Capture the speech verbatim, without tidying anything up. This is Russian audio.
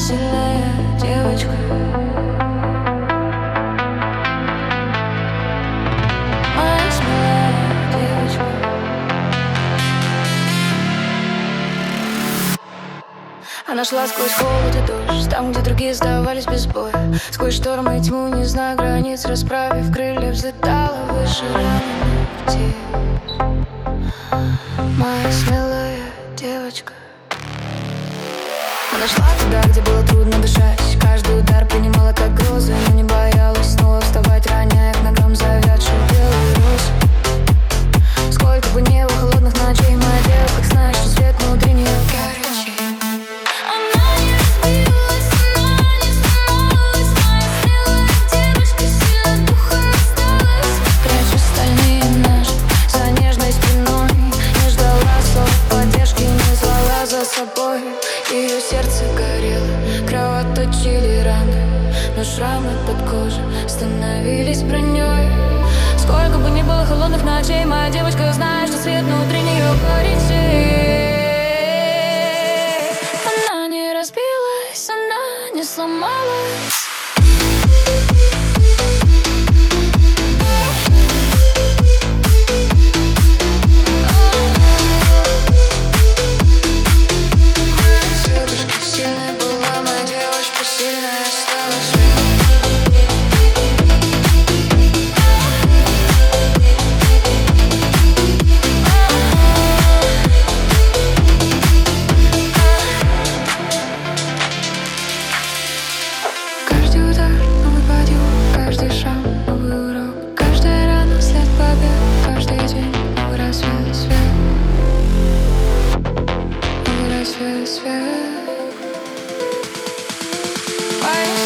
сильная девочка. Моя смелая девочка. Она шла сквозь холод и дождь, там, где другие сдавались без боя. Сквозь шторм и тьму, не зная границ, расправив крылья, взлетала выше раненых птиц. Моя смелая девочка. Она шла туда, где было трудно дышать. Каждый удар принимала как грозы, но не боялась снова вставать, роняя к ногам завядшую белую розу. Сколько бы не было холодных ночей, моя девочка, как знаешь, что свет внутри нее горячий. Она не разбилась, она не сломалась. Моя смелая девочка, сильно духом осталась. Прячу стальные ножи за нежной спиной. Не ждала слов поддержки, не звала за собой. Ее сердце горело, кровоточили раны, но шрамы под кожей становились броней. Сколько бы ни было холодных ночей, моя девочка знает, что свет внутри нее горит. Она не разбилась, она не сломалась. Свет. Моя